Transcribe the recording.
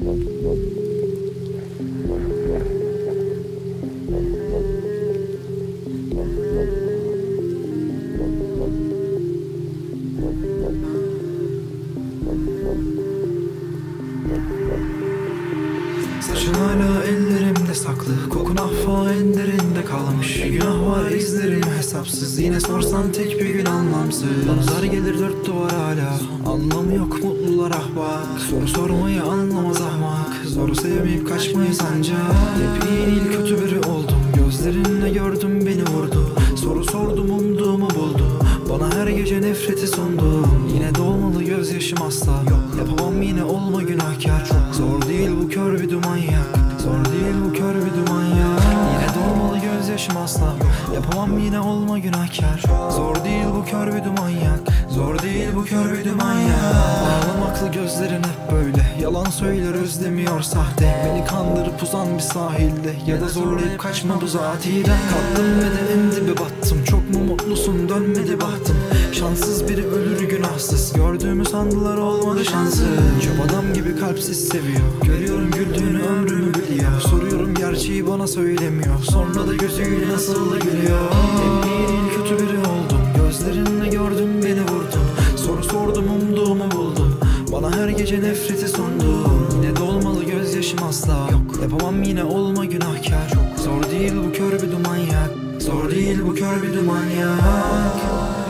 Saçın hala ellerimde saklı, kokun affa en derinde kalmış. Günah var izlerim hesapsız, yine sorsan tek bir gün anlamsız. Bana dar gelir dört duvar hala, anlamı yok mutlular ahbak. Soru sormayı anlamaz ahmak, zoru sevmeyip kaçmayı sancak. Hep iyi değil kötü biri oldum, gözlerinle gördüm beni vurdu. Soru sordum umduğumu buldu, bana her gece nefreti sundu. Yine de olmalı gözyaşım asla, yapamam yine olma günahkar. Zor değil bu kör bir duman yak, zor değil bu kör bir duman yak. Yine de olmalı gözyaşım asla, yapamam yine olma günahkar. Zor değil bu kör bir duman yak, zor değil bu kör bir duman yak. Ağlamaklı gözlerin hep böyle, yalan söyler özlemiyor sahte. Beni kandırıp uzan bir sahilde, ya da zorlayıp kaçma bu zatiden. Kalktım ve de en dibe battım, çok mu mutlusun dönmedi bahtım. Şanssız biri ölür günahsız, gördüğümü sandılar olmadı şansı. Çöp adam gibi kalpsiz seviyor, görüyorum güldüğünü ömrümü biliyor. Soruyorum gerçeği bana söylemiyor, sonra da gözüyle nasıl da gülüyor. Hep iyi değil kötü biri oldum, gözlerinle gördüm beni vurdun. Soru sordum umduğumu buldum, bana her gece nefreti sundun. Yine de olmalı gözyaşım asla, yapamam yine olma günahkar. Zor değil bu kör bir duman yak, zor değil bu kör bir duman yak.